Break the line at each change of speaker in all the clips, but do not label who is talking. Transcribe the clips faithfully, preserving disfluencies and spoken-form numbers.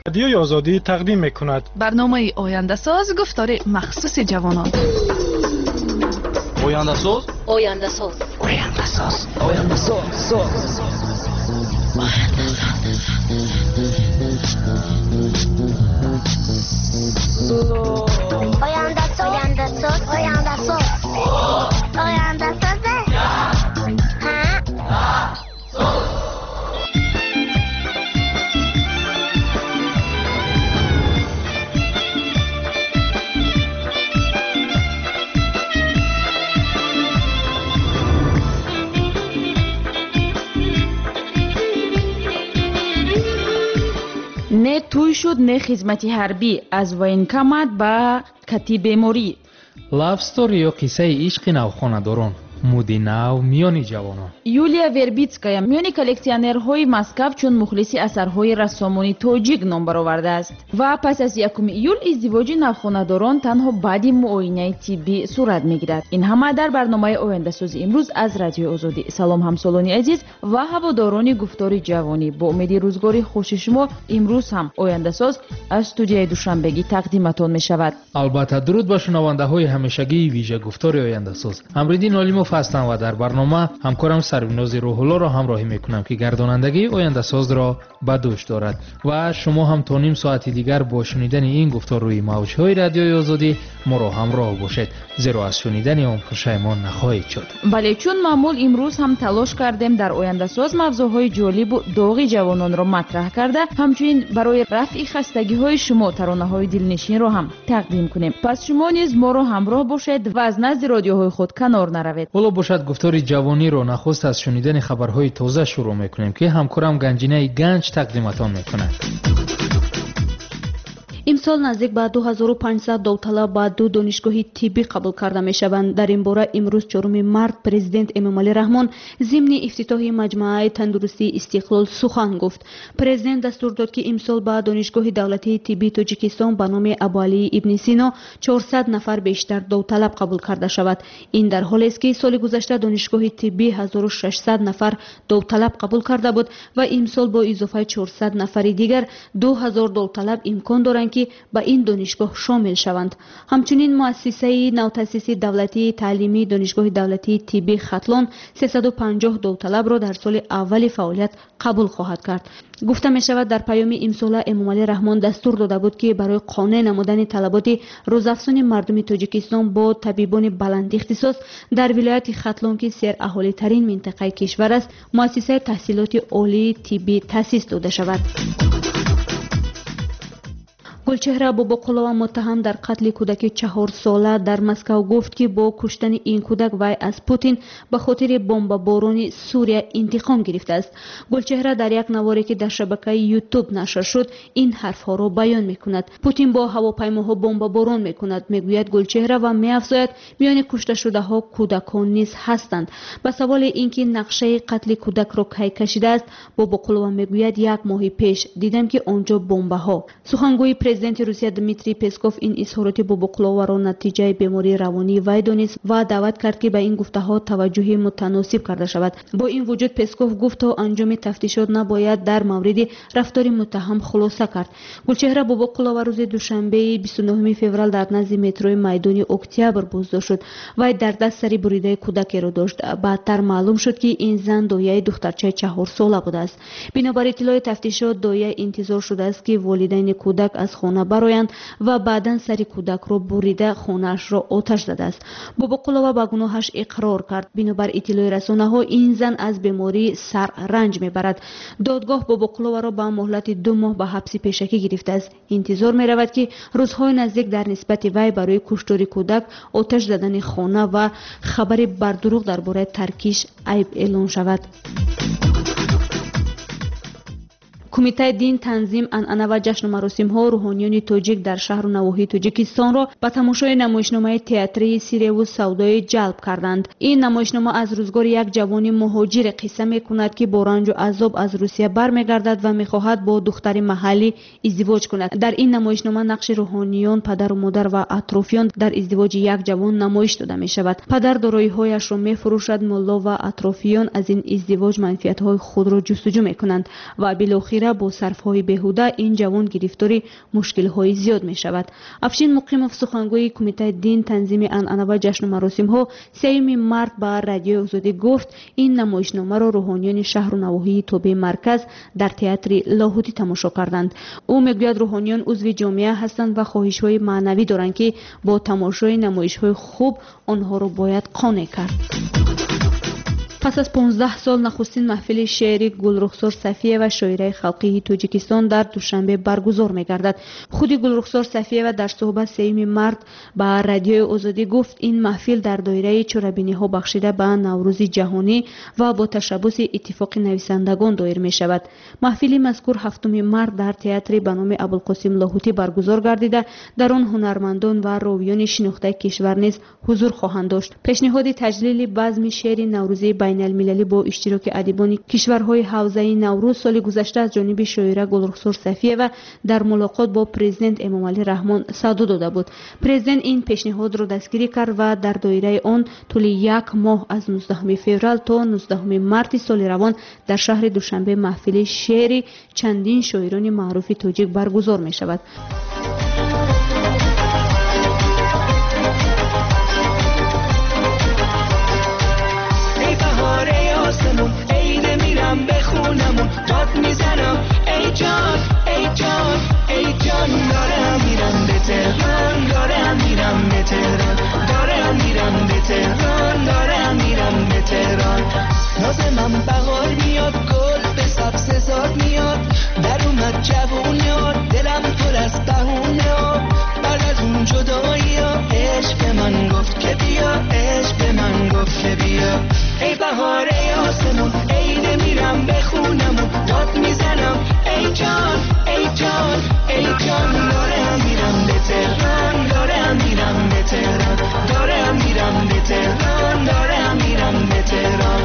رادیوی آزادی تقدیم می‌کند.
برنامه آینده ساز گفتار مخصوص جوانان.
آینده ساز
آینده ساز
آینده ساز آینده ساز
آینده ساز آینده ساز آینده ساز آینده ساز
نه توی شد نه خدمتی حربی از военкомат ба کتی بیماری.
لاف ستوری یا قصه عشق نوخانه‌داران مودی نو میانی جوانان.
یولیا وربیتسکایا میانی کلکسیونرهای مسکو چون مخلصی اثرهای رسامانی توجیک نام برآورده است و پس از یکم ایول ازدواج نوخانه‌داران تنها بعد معاینه طبی صورت میگیرد. این همه در برنامه آینده ساز امروز از رادیو آزادی. سلام همسالانی عزیز و هواداران گفتار جوانی، با امید روزگاری خوش شما امروز هم آینده ساز از استودیوی دوشنبگی تقدیمتان می شود.
البته درود به شنونده های همیشگی ویژه گفتار آینده ساز. امروز نالیموف هستم و در برنامه همکارم سربناز روح الله را همراهی میکنم که گردانندگی آینده ساز را به دوش دارد و شما هم تا نیم ساعت دیگر با شنیدن این گفتار روی موجهای رادیوی آزادی ما را همراه باشید، زیرا از شنیدن آن پشیمان نخواهید شد.
بله، چون معمول امروز هم تلاش کردیم در آینده ساز موضوعهای جالب و داغ جوانان را مطرح کرده، همچنین برای رفع خستگی های شما ترانه های دلنشین را هم تقدیم کنیم. پس شما نیز ما را همراه باشید و از نزد رادیوهای خود کنار نروید.
حالا باشد گفتار جوانی را نخست از شنیدن خبرهای تازه شروع میکنیم که همکارم گنجینه گنج تقدیمتان میکند.
امسال نزدیک به دو هزار و پانصد داوطلب با دو دانشگاه طبی قبول کرده میشوند. در این باره امروز چهارم مارس پرزیدنت امامعلی رحمان ضمن افتتاح مجمع تندرستی استقلال سخن گفت. پرزیدنت دستور داد که امسال با دانشگاه دولتی طبی تاجیکستان به نام ابوعلی ابن سینا چهارصد نفر بیشتر داوطلب قبول کرده شود. این در حالی است که سال گذشته دانشگاه طبی هزار و ششصد نفر داوطلب قبول کرده بود و امسال با اضافه چهارصد نفر دیگر دو هزار داوطلب امکان دارند که به این دانشگاه شامل شوند. همچنین مؤسسه نوتأسیس دولتی تعلیمی دانشگاه دولتی طبی ختلان سیصد و پنجاه داوطلب را در سال اول فعالیت قبول خواهد کرد. گفته می شود در پیام امسال امامعلی رحمان دستور داده بود که برای قانع نمودن طلبات روزافزون مردم تاجیکستان با طبیبان بلند اختصاص در ولایت ختلان که سر اهالی ترین منطقه کشور است، مؤسسه تحصیلات عالی طبی تأسیس داده شود. گلچهره باباقلووا متهم در قتل کودک چهار ساله در مسکو گفت که با کشتن این کودک وی از پوتین به خاطر بمباران سوریه انتقام گرفته است. گلچهره در یک نواری که در شبکه یوتیوب نشر شد این حرفها را بیان میکند. پوتین با هواپیماها بمباران میکند، میگوید گلچهره و میافزاید میان کشته شده ها کودکان نیز هستند. به سوال اینکه نقشه قتل کودک را کی کشیده است، باباقلووا میگوید یک ماه پیش دیدم که آنجا بمب ها. سخنگوی پرزیدنت روسیه دمیتری پسکوف این اظهارات باباقلووا را نتیجه بیماری روانی وی دانست و دعوت کرد که به این گفته ها توجه متناسب کرده شود. با این وجود پسکوف گفت تا انجام تفتیشات نباید در مورد رفتار متهم خلاصه کرد. گلچهره باباقلووا روز دوشنبه بیست و نهم فوریه در نزد مترو میدان اکتبر بازداشت شد. وی در دست سری بریده کودکی را داشت. بعدتر معلوم شد که این زن دایه دخترچه چهار ساله بوده است. بنابر اطلاع تفتیشات دایه انتظار شده است که والدین کودک از خانه برایند و بعداً سری کودک را بریده خانه‌اش را آتش زده است. باباقلووا به گناهش اقرار کرد. بنابر اطلاع رسانه‌ها این زن از بیماری سر رنج میبرد. دادگاه باباقلووا را به مهلت دو ماه به حبس پیشکی گرفته است. انتظار میرود که روزهای نزدیک در نسبت وی برای کشتار کودک، آتش زدن خانه و خبر بر دروغ درباره ترکیش عیب اعلان شود. کمیته دین تنظیم عنعنه و جشن و مراسم ها روحانیان تاجیک در شهر و نواحی تاجیکستان را به تماشای نمایشنامه تئاتری سیره و سودای جلب کردند. این نمایشنامه از روزگار یک جوان مهاجر قصه میکند که با رنج و عذاب از روسیه برمیگردد و میخواهد با دختر محلی ازدواج کند. در این نمایشنامه نقش روحانیان، پدر و مادر و اطرافیان در ازدواج یک جوان نمایش داده می شود. پدر دارایی هایش را میفروشد، ملا و اطرافیان از این ازدواج منفعت های خود را جستجو میکنند و بالاخره نتیجه با صرفهای بیهوده این جوان گرفتار مشکل‌های زیاد می‌شود. افشین مقیمов سخنگوی کمیته دین تنظیم عنعنه و جشن و مراسم‌ها سوم مارت با رادیو آزادی گفت این نمایشنامه را روحانیان شهر و نواحی توبه مرکز در تئاتر لاهوتی تماشا کردند. او میگوید روحانیان عضو جامعه هستند و خواهش‌های معنوی دارند که با تماشای نمایش‌های خوب آنها را باید قانع کرد. پس از پانزده سال نخستین محفل شعری گلرخسار صفیه و شاعره خلقی تاجیکستان در دوشنبه برگزار می‌گردد. خود گلرخسار صفیه و در صحبت سوم مارت با رادیو آزادی گفت این محفل در دایره چرابینی‌ها بخشیده به نوروز جهانی و با تشبث اتفاق نویسندگان دایر می‌شود. محفل مذکور هفتم مارت در تئاتر به نام ابوالقاسم لاهوتی برگزار گردیده در آن هنرمندان و راویان شناخته کشور نیز حضور خواهند داشت. پیشنهاد تجلیل بزم شعر نوروزی بین المللی با اشتراک ادیبان کشورهای حوزه نوروز سال گذشته از جانب شاعره گلرخسار صفیه و در ملاقات با پرزیدنت امام علی رحمان صدو داده بود. پرزیدنت این پیشنهاد را دستگیری کرد و در دایره آن طول یک ماه از نوزدهم فوریه تا نوزدهم مارت سال روان در شهر دوشنبه محفل شعر چندین شاعران معروف تاجیک برگزار می شود.
بخونمون داد میزنم ای جان ای جان ای جان دارم میرم به تهران دارم میرم به تهران دارم میرم به تهران دارم میرم به تهران ناز من بهار میاد گل به سبز زار میاد در اومد جوونی ها دلم پر از بهونه ها بعد از اون جدایی ها عشق به من گفت که بیا عشق به من گفت که بیا ای بهار ای آسمون ای نمیرم بخونم و داد میزنم ای جان ای جان ای جان دارم میرم به تهران دارم میرم به تهران دارم میرم به تهران دارم میرم به تهران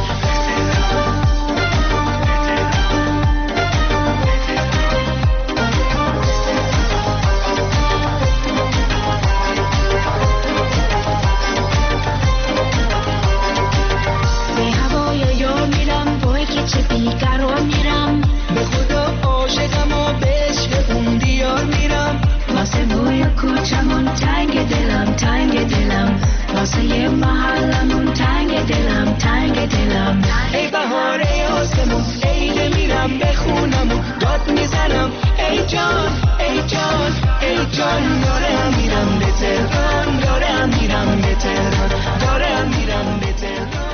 چه بیقرار میرم به خدا عاشقم و به عشق اون دیار میرم واسه بوی کوچمون تنگ دلم تنگ دلم واسه یه محلمون تنگ دلم تنگ دلم ای بهار ای آسمون ای نمیرم بخونم و داد میزنم ای جان ای جان ای جان دارم میرم به تهران دارم میرم به تهران دارم میرم به تهران.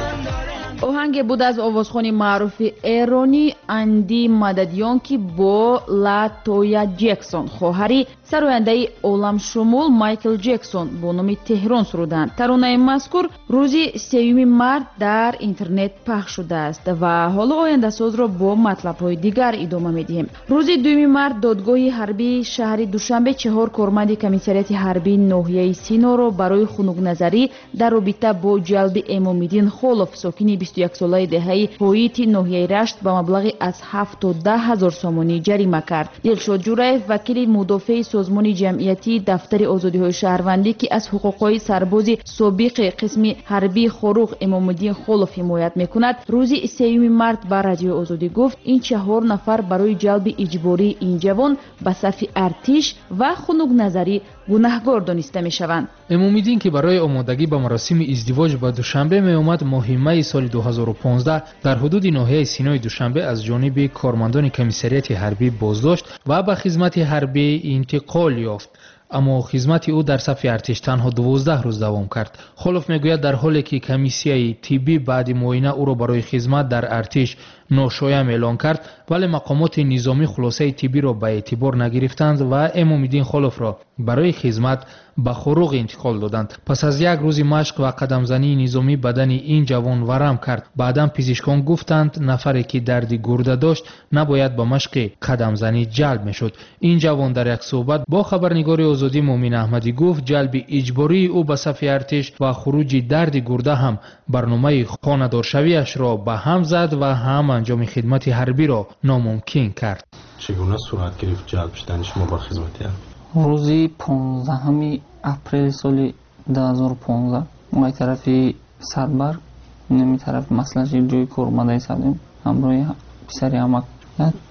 آهنگ بود از آوازخوان معروف ایرانی اندی مددیان که با لاتویا جکسون خواهری سراینده عالم شمول مایکل جکسون با نام تهران سرودند. ترانه مذکور روزی سوم مارت در اینترنت پخش شده است و حالا آینده ساز را با مطلب‌های دیگر ادامه می‌دهیم. روز دوم مارت دادگاه حربی شهر دوشنبه چهار کارمند کمیساریات حربی ناحیه سینا را برای خنک در رابطه با جلب امام‌الدین خولوف ساکن بیست و یک ساله دهه پاییت ناحیه رشت با مبلغ از هفت تا ده هزار سامانی جریمه کرد. دلشاد جورایف وکیل مدافع سازمان جمعیتی دفتر آزادی‌های شهروندی که از حقوق‌های سرباز سابق قسم حربی خروق امام‌الدین خولوف حمایت می‌کند روز سوم مارت با رادیو آزادی گفت این چهار نفر برای جلب اجباری این جوان به صف ارتش و خنک نظری گناهکار دانسته می‌شوند.
امام‌الدین که برای آمادگی به مراسم ازدواج با دوشنبه می‌آمد ماه می سال دو هزار و پانزده در حدود ناحیه سینای دوشنبه از جانب کارمندان کمیساریات حربی بازداشت و به خدمت حربی انتقال یافت. اما خدمت او در صف ارتش تنها دوازده روز دوام کرد. خولوف میگوید در حالی که کمیسیای طبی بعد معاینه او را برای خدمت در ارتش ناشایع اعلان کرد ولی مقامات نظامی خلاصه طبی را به اعتبار نگرفتند و امام‌الدین خولوف را برای خدمت به خروق انتقال دادند. پس از یک روز مشق و قدمزنی نظامی بدن این جوان ورم کرد. بعداً پزشکان گفتند نفری که درد گرده داشت نباید به مشق قدمزنی جلب میشد. این جوان در یک صحبت با خبرنگار آزادی مومن احمدی گفت جلب اجباری او به صف ارتش و خروج درد گرده هم برنامه خانه‌دارشویش را به هم زد و هم انجام خدمت حربی را ناممکن کرد.
چگونه صورت گرفت جلب شدن شما به خدمت حربی؟
روزی پانزدهم اپریل سال دو هزار و پانزده ما طرفی سربر نمی طرف مسئله جوی کار اومده ایستادیم همراه پسری امک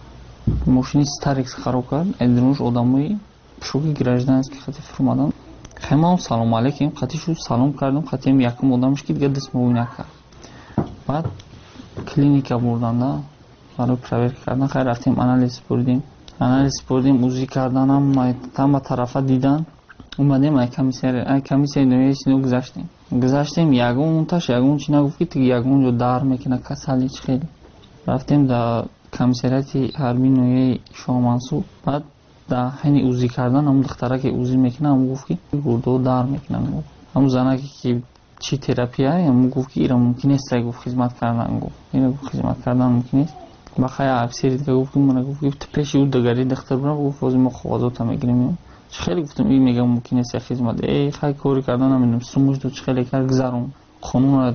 мошини старекс хароб кард. Эдинуш одамои шуки граждански хати фурмадан. Хаймам салом алейкум, хати шу салом кардам, хатим якум одамш ки дига даст мув накард. Баъд клиника бурданда барои проверка кардан, хайр рафтим анализ бурдим. Анализ бурдим, узи карданам тама тарафа дидан. Умадем ай комиссия, ай комиссия нӯясино гузаштем. Гузаштем ягон таш ягон чи нагуфт ки тиги ягон ҷо дар мекина касали чи хеле. Рафтем да комиссарияти ҳарбии ноҳияи Шоҳ Мансур. Баъд да ҳайни узи кардан ҳамун духтараке узи мекина ҳамун гуфт ки гурдо дар мекина. ҳамун занаке ки чи терапия ҳамун гуфт ки ира мумкин нест гуфт хизмат кардан гуфт. Ира гуфт хизмат кардан мумкин нест. Бахая офисери дига гуфт ки мана гуфт ки пеши ӯ дигари духтар бурам гуфт ҳозир мо қоғозота мегирем. Чи хеле гуфтам ин мегам мумкин нест хизмат. Эй хай кори кардан намедонам сумаш ду чи хеле кар гузарон. Қонунро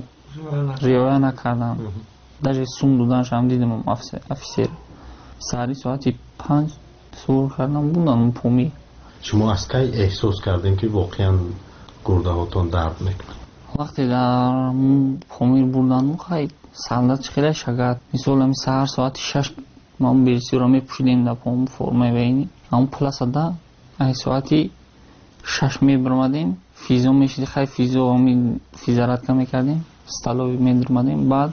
риоя накардам. Даже сум доданаш ҳам дидам офисер. Сари соати панҷ сур кардам бундам поми.
шумо аз кай эҳсос кардем ки воқеан гурдаҳотон дард мекунад?
Вақте дар помир бурдан хай солдат чи хеле шагат. Мисол ами саҳар соати шаш ман берсиро мепӯшидем да пом формаи вайни. ҳамун пласада ай соати шаш мебирмадем. физо мешиди хай физо ами физаратка мекардем. столови медирмадем. Баъд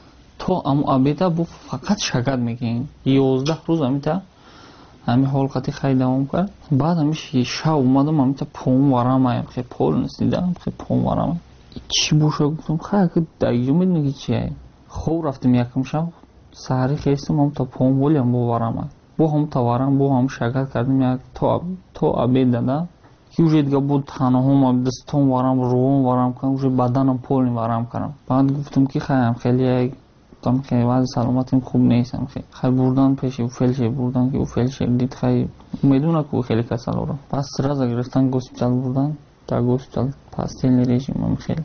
то аму абеда бу фақат шагат мекунем. ёздаҳ рӯз амита ами ҳолқати хай давом кард. Баъд амиши шав омадам амита пом варамаем. хе пол несидам хе пом варамаем. Чи боша гуфтам хай ки дайҷо медони ки чие. хоб рафтем якам шав саҳари хестам амита пом волям бо варамаем. бо ҳамта варам бо ҳам шагат кардем як то то абеда да ки уже дига буд таноҳом дастон варам рувон варам кардам уже баданам полни варам кардам. Баъд гуфтам ки хаям хеле там хе вази саломатим хуб нестам хе хай бурдан пеши фелшер бурдан ки у фелшер дид хай медуна ки у хеле касалора. Пас сразу гирифтан госпитал бурдан дар госпитал пастельный режим ам хеле.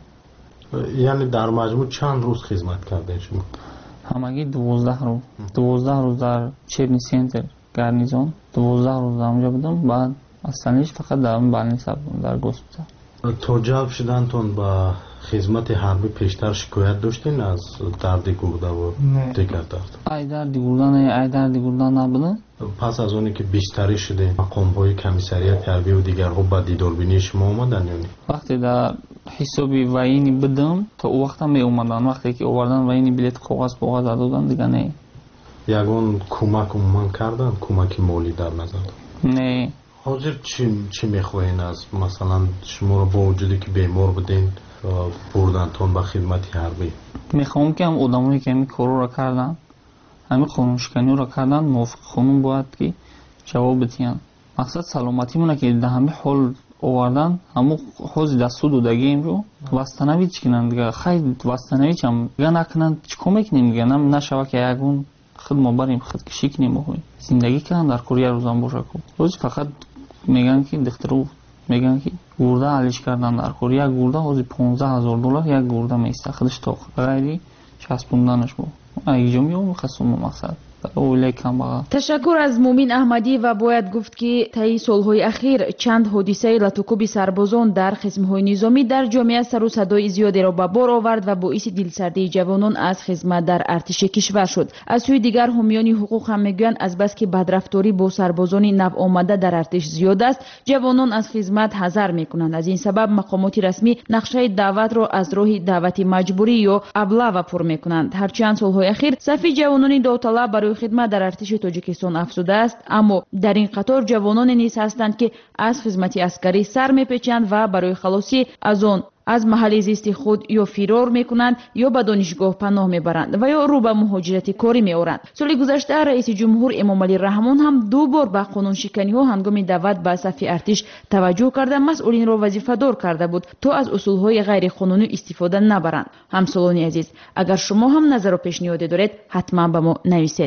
яъне дар маҷмӯъ чанд рӯз хизмат кардед шумо?
ҳамагӣ дувоздаҳ рӯз дувоздаҳ рӯз дар черни центр гарнизон дувоздаҳ рӯз дар будам. баъд остальниш фақат дар больница будам дар госпитал.
то ҷалб шудантон ба хизмати ҳарбӣ пештар шикоят доштин аз дарди гурдаву дигар дард?
ай дарди гурда не ай дарди гурда набуда.
пас аз оне ки бистарӣ шудем мақомҳои комиссарияти ҳарбию дигарҳо ба дидорбинии шумо омадан ё не?
вақте дар ҳисоби ваини будам то ӯ вақта меомадан. вақте ки овардан ваини билет коғаз коғаз доданд дига не.
ягон кӯмак умуман кардан? кӯмаки молӣ дар назар?
Не.
ҳозир чӣ мехоҳед аз масалан шуморо бо вуҷуде ки бемор буден бурдантон ба хидмати ҳарбӣ?
мехоҳам ки ҳам одамое ки ҳамин корро кардан ҳамин қонуншиканиро кардан мувофиқи қонун бояд ки ҷавоб бидиҳанд. мақсад саломатимона ки дар ҳамин ҳол овардан ҳамун ҳозир дар суд додагием ҷо вастанавӣ чӣ кинанд дига хай вастанавичам дига накунанд чӣ кор мекунем дига нашава ки ягон хидмо барем хидкишӣ кунем оҳои зиндагӣ кунанд дар кори як рӯзам боша ку ҳозир фақат мегӯянд ки духтаро мегӯянд ки гурда алиш кардан дар кори як гурда ҳозир понздаҳ ҳазор доллар як гурда меиста худаш тоқ ғайри часпонданаш бо айҷо меомихасумо мақсад
ташаккур аз мумин аҳмадӣ ва бояд гуфт ки таи солҳои ахир чанд ҳодисаи латукуби сарбозон дар қисмҳои низомӣ дар ҷомеа сару садои зиёдеро ба бор овард ва боиси дилсардии ҷавонон аз хизмат дар артиши кишвар шуд. аз сӯи дигар ҳомиёни ҳуқуқ ҳам мегӯянд азбаски бадрафторӣ бо сарбозони навомада дар артиш зиёд аст ҷавонон аз хизмат ҳазар мекунанд. аз ин сабаб мақомоти расмӣ нақшаи даъватро аз роҳи даъвати маҷбурӣ ё аблава пур мекунанд. ҳарчанд солҳои ахир сафи ҷавонони довталаб барои хидмат дар артиши тоҷикистон афзудааст, аммо дар ин қатор ҷавононе низ ҳастанд ки аз хизмати аскарӣ сар мепечанд ва барои халосӣ аз он аз маҳалли зисти худ ё фирор мекунанд ё ба донишгоҳ паноҳ мебаранд ва ё рӯ ба муҳоҷирати корӣ меоранд. соли гузашта раиси ҷумҳур Эмомалӣ Раҳмон ҳам ду бор ба қонуншиканиҳо ҳангоми даъват ба сафи артиш таваҷҷӯҳ карда масъулинро вазифадор карда буд то аз усулҳои ғайриқонунӣ истифода набаранд. ҳамсолони азиз, агар шумо ҳам назару пешниҳоде доред ҳатман ба мо нависед.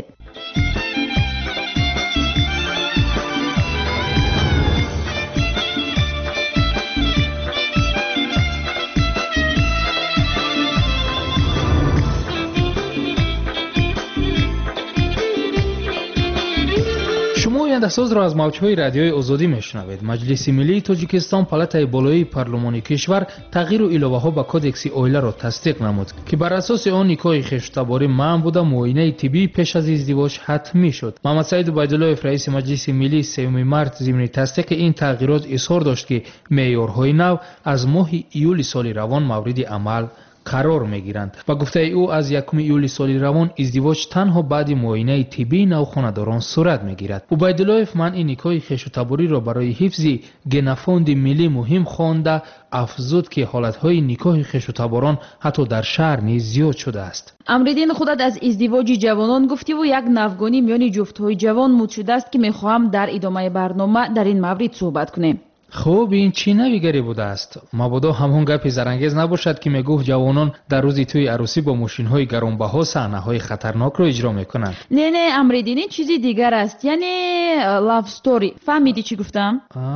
ояндасозро аз мавҷҳои радиои озодӣ мешунавед. маҷлиси миллии тоҷикистон палатаи болоии парлумонии кишвар тағйиру иловаҳо ба кодекси оиларо тасдиқ намуд, ки бар асоси он никоҳи хештутаборӣ маън буда муоинаи тиббии пеш аз издивоҷ ҳатмӣ шуд. муҳаммадсаид убайдуллоев раиси маҷлиси миллӣ сеюми март зимни тасдиқи ин тағйирот изҳор дошт, ки меъёрҳои нав аз моҳи июли соли равон мавриди амал қарор мегиранд. ба гуфтаи ӯ аз якуми июли соли равон издивоҷ танҳо баъди муоинаи тиббии навхонадорон сурат мегирад. убайдуллоев манъи никоҳи хештутабориро барои ҳифзи генофонди миллӣ муҳим хонда афзуд, ки ҳолатҳои никоҳи хештутаборон ҳатто дар шаҳр низ зиёд шудааст.
амриддин худат аз издивоҷи ҷавонон гуфтиву як навгонӣ миёни ҷуфтҳои ҷавон муд шудааст, ки мехоҳам дар идомаи барнома дар ин маврид суҳбат кунем.
хуб, ин чӣ навигаре будааст? мабодо ҳамон гапи зарангез набошад, ки мегуфт ҷавонон дар рӯзи тӯи арӯсӣ бо мошинҳои гаронбаҳо саҳнаҳои хатарнокро иҷро мекунанд.
не не амриддин, ин чизи дигар аст, яъне лав стори. фаҳмидӣ чӣ гуфтам?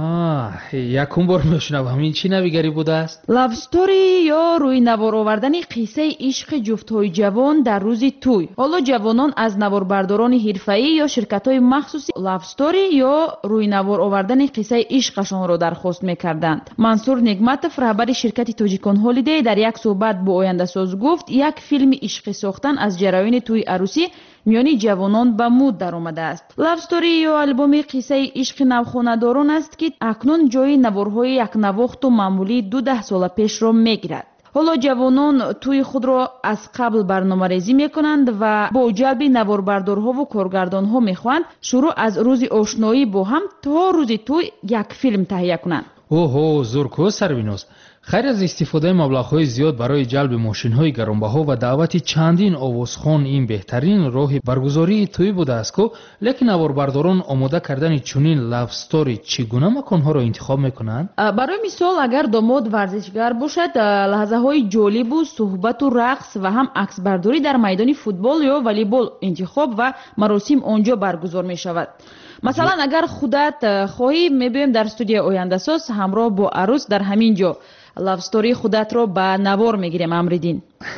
якум бор мешунавам. ин чӣ навигаре будааст?
лав стори ё рӯи навор овардани қиссаи ишқи ҷуфтҳои ҷавон дар рӯзи тӯй. ҳоло ҷавонон аз наворбардорони ҳирфаӣ ё ширкатҳои махсуси лав стори ё рӯи навор овардани қиссаи ишқашонро дархост мекарданд. мансур нигматов, раҳбари ширкати тоҷикон ҳолидей, дар як суҳбат бо ояндасоз гуфт, як филми ишқӣ сохтан аз ҷараёни тӯи арӯсӣ миёни ҷавонон ба муд даромадааст. лав стори ё албоми қиссаи ишқи навхонадорон аст, ки акнун ҷойи наворҳои якнавохту маъмулии ду даҳ сола пешро мегирад. ҳоло ҷавонон тӯи худро аз қабл барномарезӣ мекунанд ва бо ҷалби наворбардорҳову коргардонҳо мехоҳанд шурӯъ аз рӯзи ошноӣ бо ҳам то рӯзи тӯй як филм таҳия кунанд.
оҳо, зурку сарвинос. хайр аз истифодаи маблағҳои зиёд барои ҷалби мошинҳои гаронбаҳо ва даъвати чандин овозхон, ин беҳтарин роҳи баргузории тӯй будааст, ку лекин наворбардорон омода кардани чунин лав стори чӣ гуна маконҳоро интихоб мекунанд?
барои мисол, агар домод варзишгар бошад, лаҳзаҳои ҷолибу суҳбату рақс ва ҳам аксбардорӣ дар майдони футбол ё волейбол интихоб ва маросим онҷо баргузор мешавад. масалан, агар худат хоҳӣ, мебиёем дар студияи ояндасоз ҳамроҳ бо арӯс дар ҳамин ҷо лавстори худатро ба навор мегирем. амриддин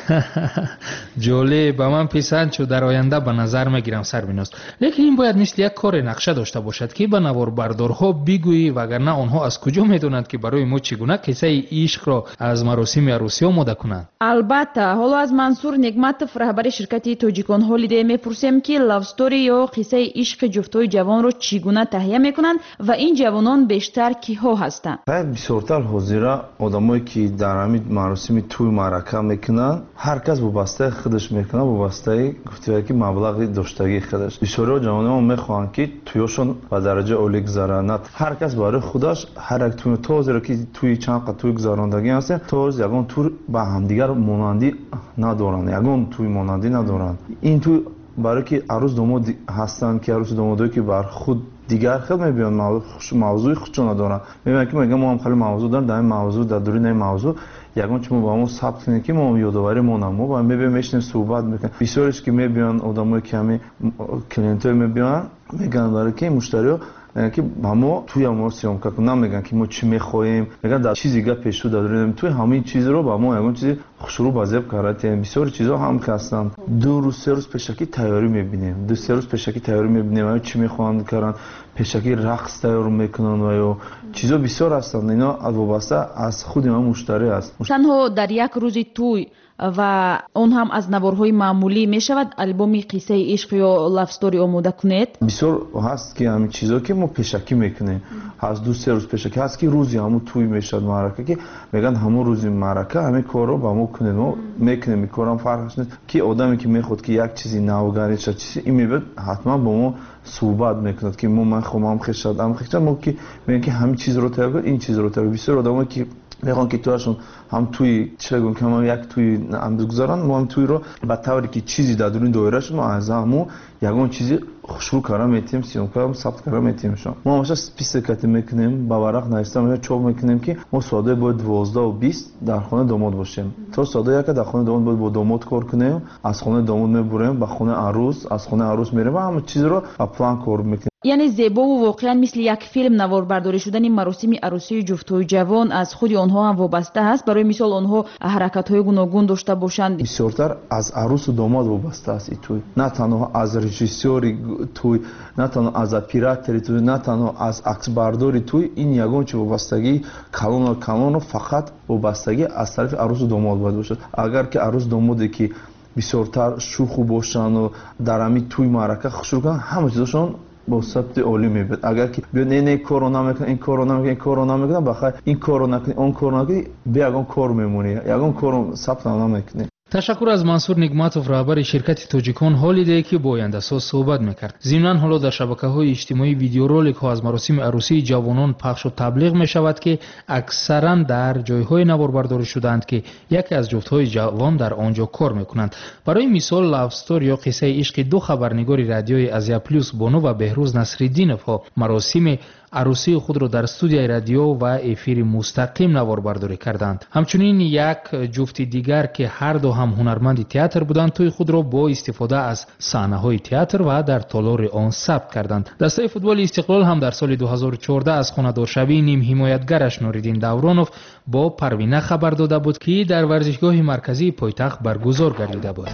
ҷолиб, ба ман писанд шуд. дар оянда ба назар мегирам сарвинос. лекин ин бояд мисли як кори нақша дошта бошад, ки ба наворбардорҳо бигӯӣ, вагарна онҳо аз куҷо медонанд ки барои мо чӣ гуна қиссаи ишқро аз маросими арӯсӣ омода кунанд?
албатта. ҳоло аз мансур нигматов, раҳбари ширкати тоҷикон ҳолидей, мепурсем, ки лавстори ё қиссаи ишқи ҷуфтҳои ҷавонро чӣ гуна таҳия мекунанд ва ин ҷавонон бештар киҳо ҳастанд?
бисёртар ҳозира одамое ки дар ҳамин маросими тӯй маърака мекунанд, ҳар кас вобастаи худаш мекунад, вобастаи гуфтивае ки маблағи доштагии худаш. бисёриҳо ҷавонон мехоҳанд ки тӯёшон ба дараҷа олӣ гузаранад. ҳар кас барои худаш ҳар як тӯй, то зеро ки тӯи чанд қад тӯй гузарондагӣ ҳастем, то ягон тӯр ба ҳамдигар монандӣ надоранд, ягон тӯй монандӣ надоранд. ин тӯй барои ки арӯс домод ҳастанд, ки арӯси домодое ки бар худ дигар хел мебиёнд, мавзӯи худшон надоранд. мебинанд ки мегӯянд мо ҳам хеле мавзӯъ дорем, дар ин мавзӯъ, дар дурини ин мавзӯъ ягон чӣ мо ба мо сабт кунем, ки мо ёдоварӣ монам. мо ба мебиёем мешинем суҳбат мекунем. бисёреш ки мебиёнд одамое ки ҳамин клиентое мебиёнд, мегӯянд барои ки муштариҳо ки ба мо тӯя мо сёмка кун, намегӯянд ки мо чӣ мехоҳем, мегӯянд дар чизи гапе шуд дар дурини тӯй ҳамин чизро ба мо ягон чизи хушрӯ ба зеб кардем. бисёри чизҳо ҳам ҳастанд. ду рӯз се рӯз пешакӣ тайёрӣ мебинем. ду се рӯз пешакӣ тайёрӣ мебинем. аю чӣ мехоҳанд каранд, пешакӣ рақс тайёр мекунанд ва ё чизо бисёр ҳастанд. ино вобаста аз худи ҳамин муштарӣ аст.
танҳо дар як рӯзи тӯй ва он ҳам аз наворҳои маъмулӣ мешавад албоми қиссаи ишқ ё лавстори омода кунед?
бисёр ҳаст ки ҳамин чизо ки мо пешакӣ мекунем. ҳаст ду се рӯз пешакӣ ҳаст ки рӯзи ҳамун тӯй мешавад маърака, ки мегӯянд ҳамун рӯзи маърака ҳамин корро ба мо кунед. мо мекунем. ин корам фарқаш нест ки одаме ки мехоҳад ки як чизи навгарӣ шад, чизи ин мебиёд ҳатман бо мо суҳбат мекунад, ки мо ман хоҳам ам хешад ам хешад. мо ки мегӯем ки ҳамин чизро тайёр кунед, ин чизро тайёр. бисёр одамое ки мехоҳанд ки тӯяшон ҳам тӯи чӣ гӯям ки ҳам як тӯи гузаранд, мо ҳам тӯйро ба тавре ки чизи дар дурини доирашон мо аз ҳамон ягон чизи хушрӯ карда метиҳем, сиёмка сабт карда метиҳемшон. мо ҳамаша списокати мекунем, ба варақ нависта чоп мекунем ки мо соатҳои бояд двоздаҳу бист дар хонаи домод бошем. то соатҳои яка дар хонаи домод бояд бо домод кор кунем. аз хонаи домод мебурем ба хонаи арӯс, аз хонаи арӯс мерем ва ҳама чизро ба план кор мекунем.
یعنی زیبا و واقعا مثل یک فیلم نواربرداری شدن مراسم عروسی جفت‌های جوان از خود آنها هم وابسته است. برای مثال آنها حرکت‌های گوناگون داشته باشند.
بسیارتر از عروس و داماد وابسته است این توی، نه تنها از رژیسوری توی، نه تنها از اپراتوری توی، نه تنها از عکسبرداری توی. این یگان چه وابستگی کلان و کلان فقط وابستگی از طرف عروس و داماد باید باشد. اگر که عروس دامادی که بسیارتر شوخ باشن و در همین توی معرکه شروع کنن، همه چیزشون با ثبت عالی میبود. اگر که بیا نه نه کرونا میکنه، این کرونا میکنه، این کرونا میکنه، بخیر این کرونا کنی، اون کرونا کنی، بیا یگان کار میمونی، یگان کار ثبت نمیکنی.
تشکر از منصور نگماتوف، رهبر شرکت توجیکون هالیدی که با آینده‌ساز صحبت میکرد. ضمناً حالا در شبکه‌های اجتماعی ویدیو رولک ها از مراسم عروسی جوانان پخش و تبلیغ میشود که اکثراً در جایهای نواربرداری شدند که یکی از جفت‌های جوان در آنجا کار میکنند. برای مثال لاو استوری یا قصه عشق دو خبرنگار رادیوی ازیا پلوس بونو و بهروز نصرالدینов ها مراسم عروسی خود را در استودیوی رادیو و افیر مستقیم نواربرداری کردند. همچنین یک جفت دیگر که هر دو هم هنرمند تئاتر بودند توی خود را با استفاده از صحنه‌های تئاتر و در تالار آن ثبت کردند. دسته فوتبال استقلال هم در سال دو هزار و چهارده از خانه‌دارشوی نیم حمایتگرش نوریدین دورانوف با پروینه خبر داده بود که در ورزشگاه مرکزی پایتخت برگزار گردیده بود.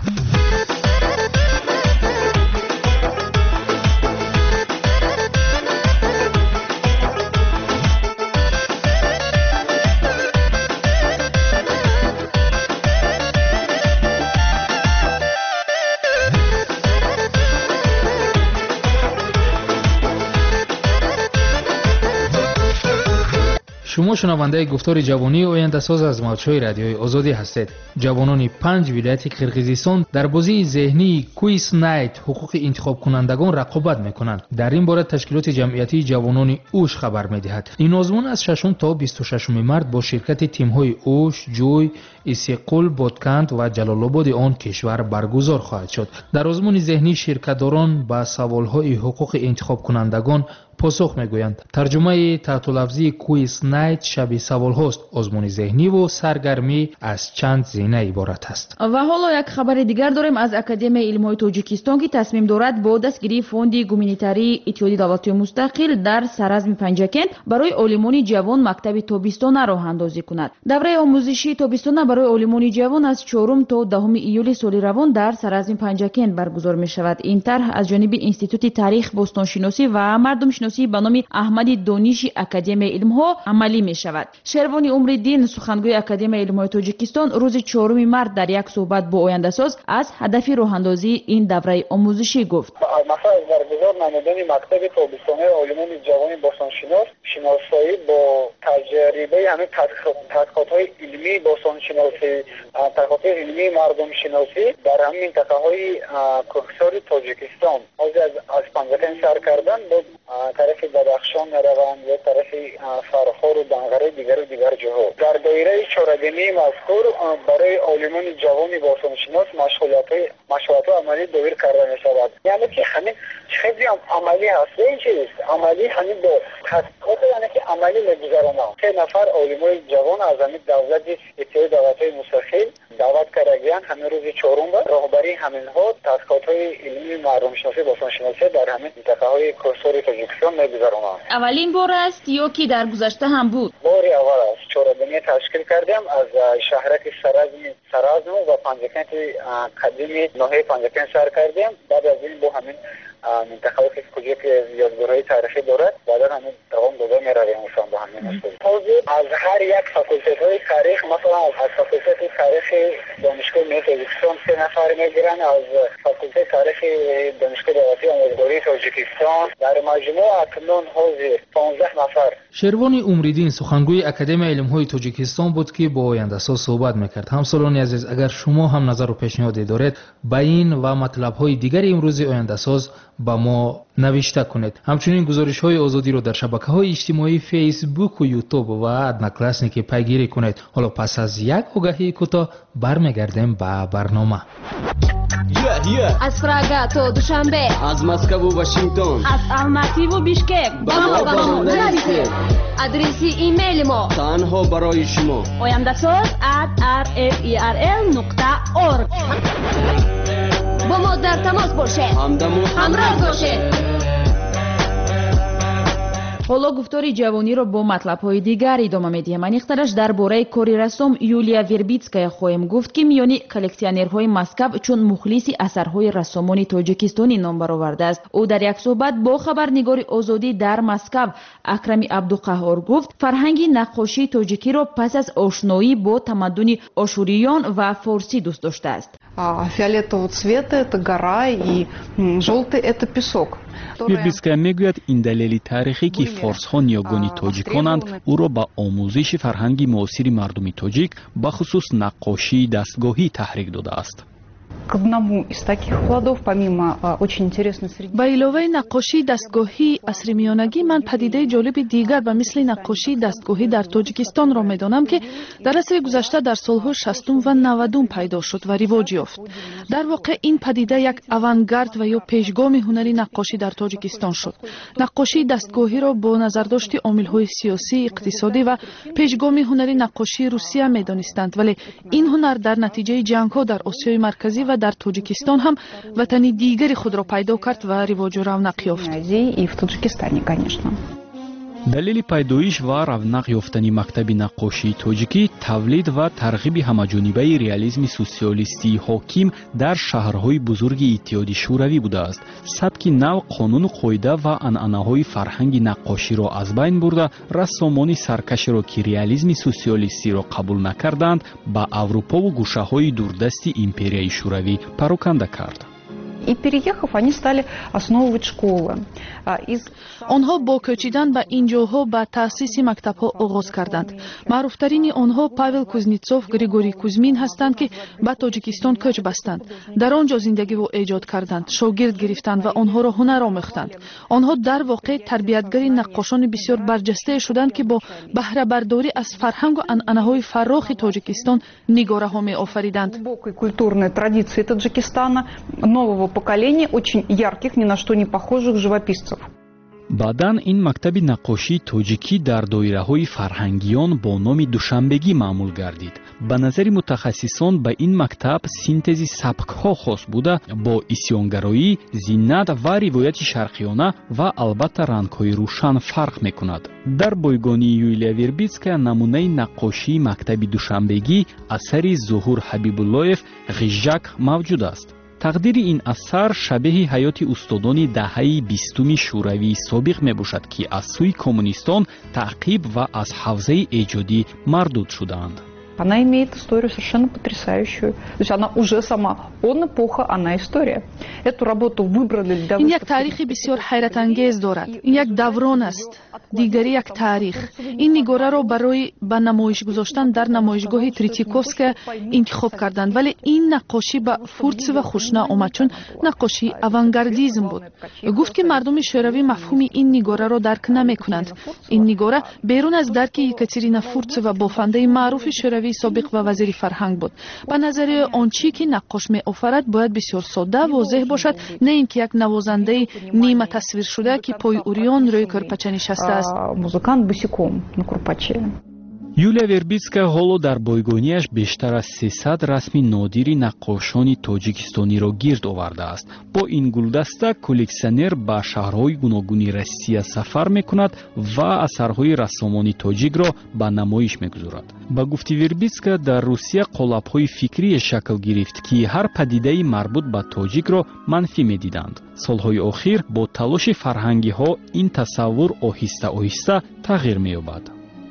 شما شنونده گفتار جوانی آینده ساز از موج‌های رادیوی آزادی هستید. جوانان پنج ولایت قرقیزستان در بازی ذهنی کویس نایت حقوق انتخاب کنندگان رقابت میکنند. در این باره تشکیلات جمعیتی جوانان اوش خبر میدهد. این آزمون از ششم تا بیست و ششم مارس با شرکت تیم‌های اوش، جوی، اسیقل، بادکند و جلال آباد آن کشور برگزار خواهد شد. در آزمون ذهنی شرکت‌داران با سوال‌های حقوق انتخاب کنندگان پاسخ میگویند. ترجمه تحت لفظی کویس نایت شبیه سوال هاست. آزمون ذهنی و سرگرمی از چند زینه عبارت است.
و حالا یک خبر دیگر داریم از اکادمی علم‌های تاجیکستان که تصمیم دارد با دستگیری فوند گومینیتاری اتحادیه دولت‌های مستقل در سرازم پنجکند برای عالمان جوان مکتب تابستانه راه اندازی کند. دوره آموزشی تابستانه برای عالمان جوان از چهارم تا دهم ایول سال روان در سرازم پنجکند برگزار می شود. این طرح از جانب انستیتوت تاریخ باستانشناسی و مردم شناسی به نام احمد دانش اکادمی علم‌ها عملی می شود. شروانی عمرالدین سخنگوی اکادمی علم‌های تاجیکستان روز چهارم مارس در یک صحبت با آینده ساز از هدف راه اندازی این دوره آموزشی گفت.
مثلا از برگزار نمودن مکتب تابستانه عالمان جوان باستانشناس شناسایی با تجربه همه تحقیقات‌های علمی باستانشناسی، تحقیقات علمی مردم شناسی در همین منطقه‌های کوهستان تاجیکستان از از پنجکند سر کردن با طرف بدخشان روند و طرف فرخار و دنغره دیگر و دیگر جاها. در دایره چهارگانه مذکور برای عالمان جوان باستانشناس مشغولیت‌های مشغولیت عملی دایر کرده می‌شود. یعنی که همین خیلی هم عملی هست. این چیز عملی همین با تحقیقات یعنی که عملی می‌گذرانه. سه نفر عالمان جوان از همین دولت اتحادیه دولت‌های مستقل دعوت کردگان همین روز چهارم با راهبری همینها تحقیقات‌های علمی مردم شناسی باستانشناسی در همین منطقه‌های کوهستان تاجیکستان می‌گذرانه.
اولین بار است یا که در گذشته هم بود؟
بار اول است. چهارگانه تشکیل کردیم از شهرک سرازم سرازم و پنجکند قدیمی ناحیه پنجکند سر کردیم. بعد از این با همین منطقه‌ای که کجا که یادگارهای تاریخی دارد بعدا همین دوام داده می‌رویم مثلا با همین است. از هر یک فاکولته‌های تاریخ مثلا از فاکولته تاریخ دانشگاه ملی تاجیکستان سه نفر می‌گیرن، از فاکولته تاریخ دانشگاه دولتی آموزگاری تاجیکستان در مجموع اکنون حاضر پانزده نفر.
شروانی عمرالدین سخنگوی اکادمی علم‌های تاجیکستان بود که با آینده ساز صحبت می‌کرد. همسالان عزیز، اگر شما هم نظر و پیشنهادی دارید با این و مطلب‌های دیگری امروز آینده ساز با ما نوشته کنید. همچنین گزارش‌های آزادی رو در شبکه‌های اجتماعی فیسبوک و یوتیوب و ادنا کلاسنیک پیگیری کنید. حالا پس از یک آگهی کوتاه برمیگردیم به برنامه.
Yeah, yeah.
از پراگا تا دوشنبه،
از مسکو و واشنگتن،
از الماتی و بیشکک،
با ما با ما نویسید.
ادرسی ایمیل ما
تنها برای شما
آینده ساز ات آر اف ای آر ال نقطه اورگ. با ما در تماس باشید،
همدم و
همراه باشید.
ҳоло гуфтори ҷавониро бо матлабҳои дигар идома медиҳем. Аниқтараш дар бораи кори рассом Юлия Вербитская хоҳем гуфт, ки миёни коллексионерҳои Москав чун мухлиси асарҳои рассомони тоҷикистонӣ ном баровардааст. ӯ дар як суҳбат бо хабарнигори Озодӣ дар Москав Акрами Абдуқаҳҳор гуфт, фарҳанги наққошии тоҷикиро пас аз ошноӣ бо тамаддуни ошуриён ва форсӣ дӯст доштааст.
Фиолетового цвета это гора и желтый это песок.
Вербитская мегӯяд ин далели таърихӣ ки форсҳо ниёгони тоҷиконанд ӯро ба омӯзиши фарҳанги муосири мардуми тоҷик ба хусус наққошии дастгоҳӣ таҳрик додааст.
К одному из таких вкладов, помимо а, очень интересной среды...
ба иловаи наққошии дастгоҳии асримиёнагӣ ман падидаи ҷолиби дигар ба мисли наққошии дастгоҳӣ дар Тоҷикистонро медонам, ки дар асри гузашта дар солҳои шастум ва навадум пайдо шуд ва ривоҷ ёфт. дар воқеъ ин падида як авангард ва ё пешгоми ҳунари наққошӣ дар Тоҷикистон шуд. наққошии дастгоҳиро бо назардошти омилҳои сиёсӣ, иқтисодӣ ва пешгоми ҳунари наққошии Русия медонистанд, вале ин ҳунар дар натиҷаи ҷангҳо дар Осиёи марказӣ ва дар Тоҷикистон ҳам ватани дигари худро пайдо кард ва ривоҷу равнақ ёфт.
И в Таджикистане, конечно.
далели пайдоиш ва равнақ ёфтани мактаби наққошии тоҷикӣ тавлид ва тарғиби ҳамаҷонибаи реализми сусиёлистии ҳоким дар шаҳрҳои бузурги Иттиҳоди Шӯравӣ будааст. сабки нав қонуну қоида ва анъанаҳои фарҳанги наққоширо аз байн бурда, рассомони саркашеро ки реализми сусиёлистиро қабул накарданд, ба Аврупову гӯшаҳои дурдасти империяи Шӯравӣ пароканда кард.
И переехав, они стали основывать школы.
онҳо бо кӯчидан ба ин ҷоҳо ба таъсиси мактабҳо оғоз карданд. маъруфтарини онҳо Павел Кузнецов, Григорий Кузьмин ҳастанд, ки ба Тоҷикистон кӯч бастанд. дар он ҷо зиндагиро эҷод карданд, шогирд гирифтанд ва онҳоро ҳунар омӯхтанд. онҳо дар воқеъ тарбиятгари наққошони бисёр барҷастае шуданд, ки бо баҳрабардорӣ аз фарҳангу анъанаҳои фаррохи Тоҷикистон нигораҳо меофариданд.
Культурные традиции Таджикистана, нового поколения, очень ярких, ни на что не похожих живописцев.
баъдан ин мактаби наққошии тоҷикӣ дар доираҳои фарҳангиён бо номи Душанбегӣ маъмул гардид. ба назари мутахассисон ба ин мактаб синтези сабкҳо хос буда, бо исьёнгароӣ, зиннат ва ривояти шарқиёна ва албатта рангҳои рӯшан фарқ мекунад. дар бойгонии Юлия Вербитская намунаи наққошии мактаби Душанбегӣ асари Зуҳур Ҳабибуллоев «Ғижак» мавҷуд аст. тақдири ин асар шабеҳи ҳаёти устодониដាҳаи бистуми Шӯравии собиқ мебошад, ки аз сӯи коммунистон таъқиб ва аз ҳавзаи эҷодӣ мардуд шудаанд.
Она имеет историю совершенно потрясающую. То есть она уже сама, он эпоха, она история. Эту работу выбрали для...
ин як таърихи бисёр ҳайратангез дорад. ин як даврон аст, дигари як таърих. ин нигораро барои ба намоиш гузоштан дар намоишгоҳи Тритиковская интихоб карданд, вале ин наққошӣ ба Фурцева хушна омад, чун наққошии авангардизм буд. гуфт, ки мардуми шӯравӣ мафҳуми ин нигораро дарк намекунанд. ин нигора берун аз дарки Екатерина Фурцева, бофандаи маъруфи шӯравӣ собиқ ва вазири фарҳанг буд. ба назари он чӣ ки наққош меофарад бояд бисёр содда, возеҳ бошад, не ин ки як навозандаи нима тасвиршуда, ки пои уриён рӯи кӯрпача нишастааст.
Музыкант босиком на курпаче.
Юлия Вербитская ҳоло дар бойгониаш бештар аз сесад расми нодири наққошони тоҷикистониро гирд овардааст. бо ин гулдаста коллексионер ба шаҳрҳои гуногуни Россия сафар мекунад ва асарҳои рассомони тоҷикро ба намоиш мегузорад. ба гуфти Вербитская, дар Русия қолабҳои фикрие шакл гирифт, ки ҳар падидаи марбут ба тоҷикро манфӣ медиданд. солҳои охир бо талоши фарҳангиҳо ин тасаввур оҳиста оҳиста тағйир меёбад.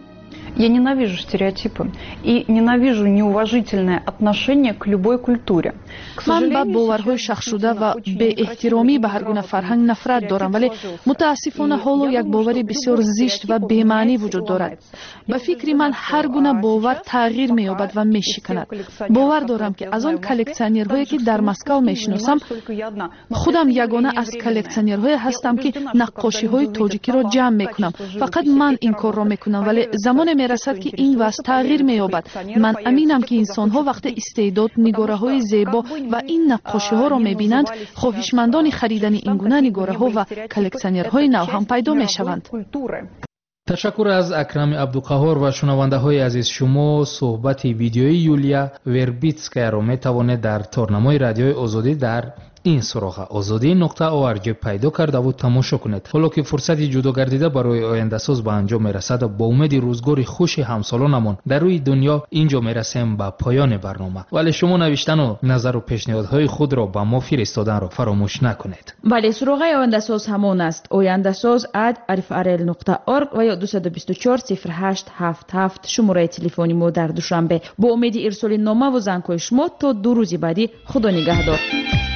Я ненавижу стереотипы и ненавижу неуважительное отношение к любой культуре.
ман ба боварҳои шахшуда ва беэҳтиромӣ ба ҳар гуна фарҳанг нафрат дорам, вале мутаассифона ҳоло як бовари бисёр зишт ва бемаънӣ вуҷуд дорад. ба фикри ман ҳар гуна бовар тағйир меёбад ва мешиканад. бовар дорам, ки аз он коллексионерҳое ки дар Москав мешиносам, худам ягона аз коллексионерҳое ҳастам, ки наққошиҳои тоҷикиро ҷамъ мекунам. фақат ман ин корро мекунам, вале замоне мерасад, ки ин вазъ тағйир меёбад. ман аминам, ки инсонҳо вақте истеъдод, нигораҳои зебо ва ин наққошиҳоро мебинанд, хоҳишмандони харидани ин гуна нигораҳо ва коллексионерҳои нав ҳам пайдо мешаванд.
ташаккур аз Акрами Абдуқаҳҳор ва шунавандаҳои азиз, шумо суҳбати видеои Юлия Вербитскаяро метавонед дар торнамои радиои Озодӣ дар ин суроға озодӣ нуқта орг пайдо карда ва тамошо кунед. ҳоло ки фурсати ҷудогардида барои ояндасоз ба анҷом мерасад, бо умеди рӯзгори хуши ҳамсолонамон дар рӯи дунё инҷо мерасем ба поёни барнома. вале шумо навиштану назару пешниҳодҳои худро ба мо фиристоданро фаромӯш накунед.
бале суроғаи ояндасоз ҳамон аст: ояндасоз at arifrl нуқта org ва ё двести двадцать четыре صفر هشت هفت هفت шумораи телефони мо дар душанбе. бо умеди ирсоли нома ва зангҳои шумо то ду рӯзи баъдӣ худо нигаҳдор.